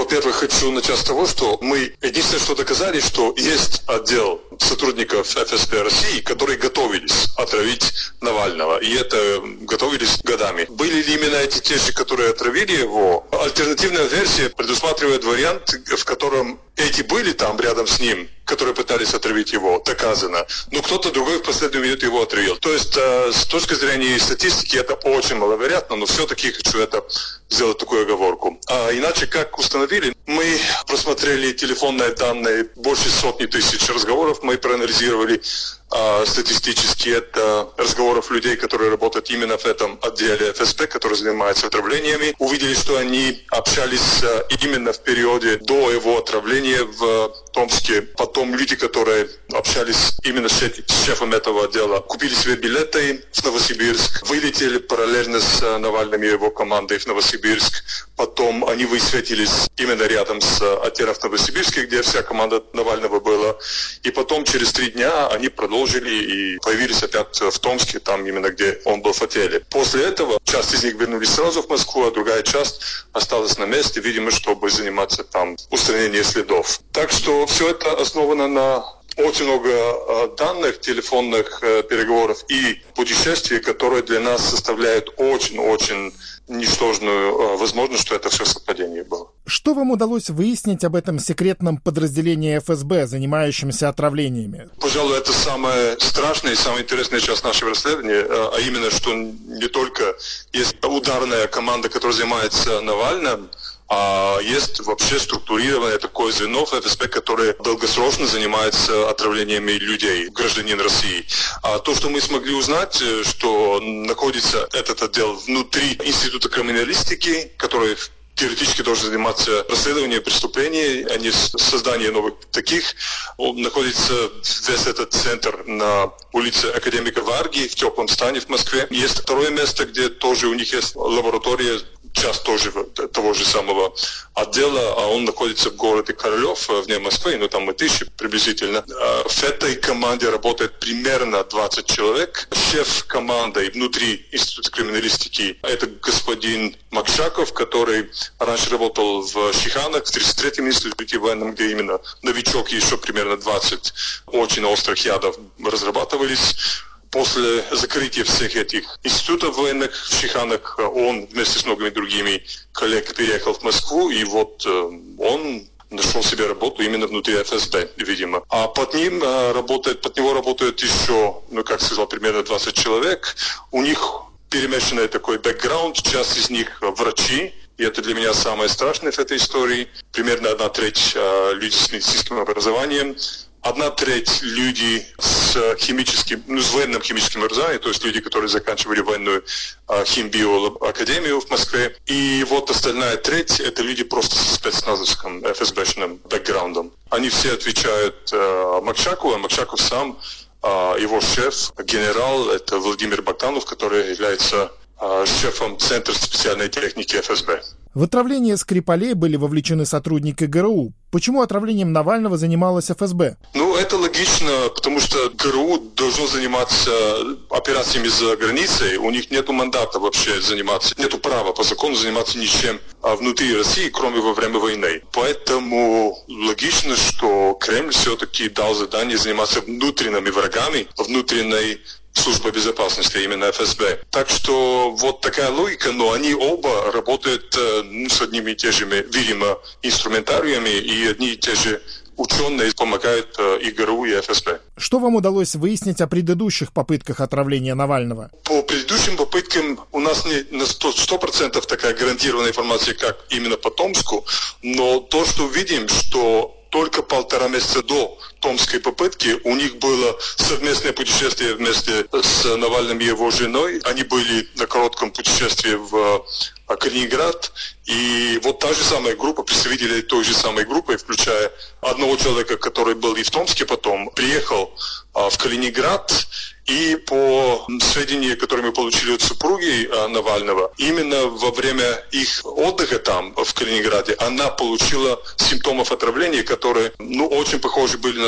во-первых, хочу начать с того, что мы единственное, что доказали, что есть отдел сотрудников ФСБ России, которые готовились отравить Навального. И это готовились годами. Были ли именно эти те же, которые отравили его? Альтернативная версия предусматривает вариант, в котором эти были там рядом с ним, которые пытались отравить его, доказано. Но кто-то другой в последнюю минуту его отравил. То есть, с точки зрения статистики, это очень маловероятно, но все-таки хочу это сделать такую оговорку. А иначе, как установили, мы просмотрели телефонные данные, больше сотни тысяч разговоров мы проанализировали. Статистически это разговоров людей, которые работают именно в этом отделе ФСБ, который занимается отравлениями. Увидели, что они общались именно в периоде до его отравления в Томске. Потом люди, которые общались именно с шефом этого отдела, купили себе билеты в Новосибирск, вылетели параллельно с Навальным и его командой в Новосибирск. Потом они высветились именно рядом с отделом в Новосибирске, где вся команда Навального была. И потом через 3 дня они продолжили и появились опять в Томске, там именно где он был в отеле. После этого часть из них вернулись сразу в Москву, а другая часть осталась на месте, видимо, чтобы заниматься там устранением следов. Так что все это основано на очень много данных, телефонных переговоров и путешествий, которые для нас составляют очень-очень ничтожную возможность, что это все совпадение было. Что вам удалось выяснить об этом секретном подразделении ФСБ, занимающемся отравлениями? Пожалуй, это самая страшная и самая интересная часть нашего расследования, а именно, что не только есть ударная команда, которая занимается Навальным, а есть вообще структурированное такое звено ФСБ, которое долгосрочно занимается отравлениями людей, гражданин России. А то, что мы смогли узнать, что находится этот отдел внутри Института криминалистики, который теоретически должен заниматься расследованием преступлений, а не созданием новых таких. Он находится, весь этот центр, на улице Академика Варги в Теплом Стане в Москве. Есть второе место, где тоже у них есть лаборатория, часть тоже того же самого отдела, а он находится в городе Королев, вне Москвы, ну там 1000 приблизительно. В этой команде работает примерно 20 человек. Шеф команды внутри Института криминалистики — это господин Макшаков, который раньше работал в Шиханах, в 33-м институте военном, где именно новичок, еще примерно 20 очень острых ядов разрабатывались. После закрытия всех этих институтов военных в Шиханах он вместе с многими другими коллег переехал в Москву, и вот он нашел себе работу именно внутри ФСБ, видимо. А под него работает еще, как сказал, примерно 20 человек. У них перемешанный такой бэкграунд, часть из них врачи, и это для меня самое страшное в этой истории. Примерно 1/3 люди с медицинским образованием, 1/3 люди с военным химическим образованием, то есть люди, которые заканчивали военную химбиоакадемию в Москве. И вот остальная треть — это люди просто со спецназовским ФСБшным бэкграундом. Они все отвечают Макшакову, а Макшаков сам, его шеф, генерал, это Владимир Богданов, который является шефом Центра специальной техники ФСБ. В отравление Скрипалей были вовлечены сотрудники ГРУ. Почему отравлением Навального занималась ФСБ? Это логично, потому что ГРУ должно заниматься операциями за границей. У них нет мандата вообще заниматься, нет права по закону заниматься ничем внутри России, кроме во время войны. Поэтому логично, что Кремль все-таки дал задание заниматься внутренними врагами, внутренней служба безопасности, именно ФСБ. Так что вот такая логика, но они оба работают с одними и те же, видимо, инструментариями, и одни и те же ученые помогают и ГРУ, и ФСБ. Что вам удалось выяснить о предыдущих попытках отравления Навального? По предыдущим попыткам у нас не на 100% такая гарантированная информация, как именно по Томску, но то, что видим, что только 1,5 месяца до томской попытки у них было совместное путешествие вместе с Навальным и его женой. Они были на коротком путешествии в Калининград. И вот та же самая группа, представители той же самой группы, включая одного человека, который был и в Томске потом, приехал в Калининград. И по сведениям, которые мы получили от супруги Навального, именно во время их отдыха там, в Калининграде, она получила симптомов отравления, которые, очень похожи были на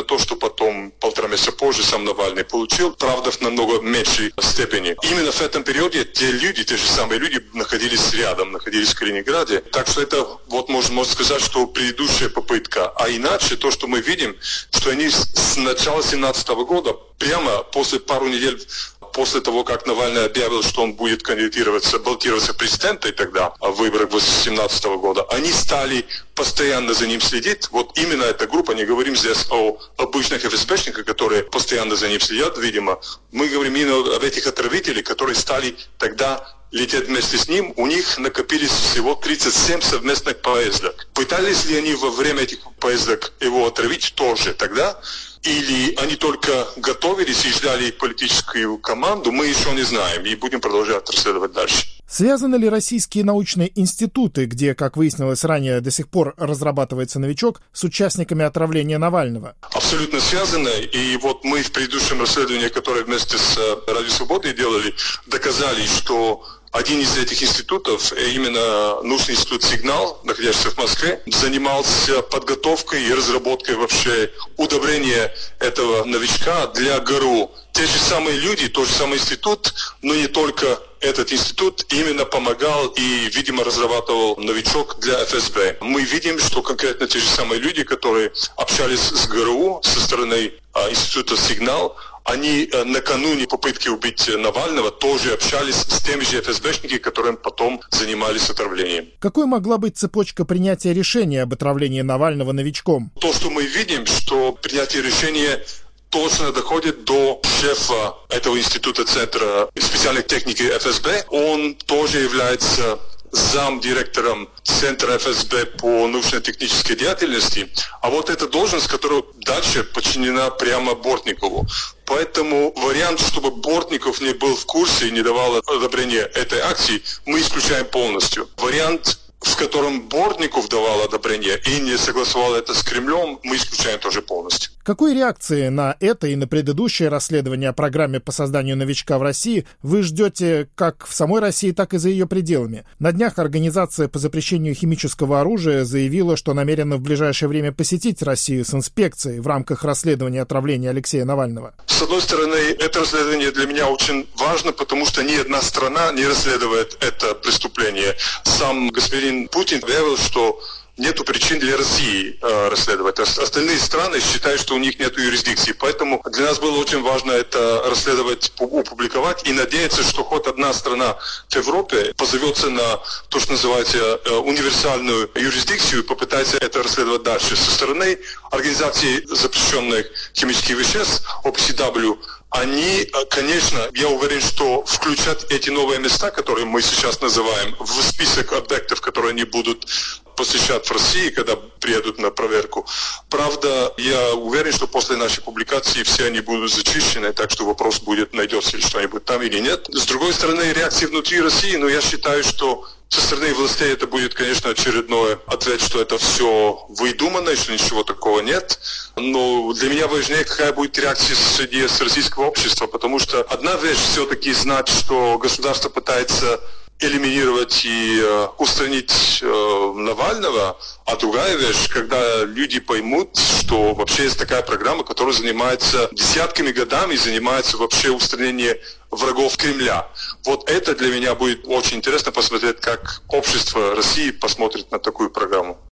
то, что потом, 1,5 месяца позже, сам Навальный получил, правда, в намного меньшей степени. Именно в этом периоде те же самые люди находились рядом, находились в Калининграде. Так что это, вот можно сказать, что предыдущая попытка. А иначе то, что мы видим, что они с начала 2017 года, прямо после пару недель после того, как Навальный объявил, что он будет баллотироваться в президенты тогда, в выборах 2017 года, они стали постоянно за ним следить. Вот именно эта группа, не говорим здесь о обычных ФСБшниках, которые постоянно за ним следят, видимо. Мы говорим именно об этих отравителях, которые стали тогда лететь вместе с ним. У них накопились всего 37 совместных поездок. Пытались ли они во время этих поездок его отравить тоже тогда? Или они только готовились и ждали политическую команду, мы еще не знаем и будем продолжать расследовать дальше. Связаны ли российские научные институты, где, как выяснилось ранее, до сих пор разрабатывается новичок, с участниками отравления Навального? Абсолютно связаны. И вот мы в предыдущем расследовании, которое вместе с Радио Свободы делали, доказали, что один из этих институтов, именно научный институт «Сигнал», находящийся в Москве, занимался подготовкой и разработкой вообще удобрения этого новичка для ГРУ. Те же самые люди, тот же самый институт, но не только этот институт именно помогал и, видимо, разрабатывал новичок для ФСБ. Мы видим, что конкретно те же самые люди, которые общались с ГРУ со стороны института «Сигнал», они накануне попытки убить Навального тоже общались с теми же ФСБшниками, которые потом занимались отравлением. Какой могла быть цепочка принятия решения об отравлении Навального новичком? То, что мы видим, что принятие решения точно доходит до шефа этого института Центра специальных техник ФСБ. Он тоже является замдиректором Центра ФСБ по научно-технической деятельности, а вот эта должность, которая дальше подчинена прямо Бортникову. Поэтому вариант, чтобы Бортников не был в курсе и не давал одобрения этой акции, мы исключаем полностью. Вариант, в котором Бортников давал одобрение и не согласовал это с Кремлем, мы исключаем тоже полностью. Какой реакции на это и на предыдущее расследование о программе по созданию новичка в России вы ждете как в самой России, так и за ее пределами? На днях Организация по запрещению химического оружия заявила, что намерена в ближайшее время посетить Россию с инспекцией в рамках расследования отравления Алексея Навального. С одной стороны, это расследование для меня очень важно, потому что ни одна страна не расследует это преступление. Сам господин Путин заявил, что нету причин для России расследовать. Остальные страны считают, что у них нет юрисдикции. Поэтому для нас было очень важно это расследовать, опубликовать и надеяться, что хоть одна страна в Европе позовется на то, что называется универсальную юрисдикцию и попытается это расследовать дальше. Со стороны Организации запрещенных химических веществ, OPCW, они, конечно, я уверен, что включат эти новые места, которые мы сейчас называем, в список объектов, которые они будут посещать в России, когда приедут на проверку. Правда, я уверен, что после нашей публикации все они будут зачищены, так что вопрос будет, найдется ли что-нибудь там или нет. С другой стороны, реакции внутри России, но я считаю, что со стороны властей это будет, конечно, очередной ответ, что это все выдумано, и что ничего такого нет. Но для меня важнее, какая будет реакция среди российского общества, потому что одна вещь все-таки знать, что государство пытается элиминировать и устранить Навального, а другая вещь, когда люди поймут, что вообще есть такая программа, которая занимается десятками годами, занимается вообще устранением врагов Кремля. Вот это для меня будет очень интересно посмотреть, как общество России посмотрит на такую программу.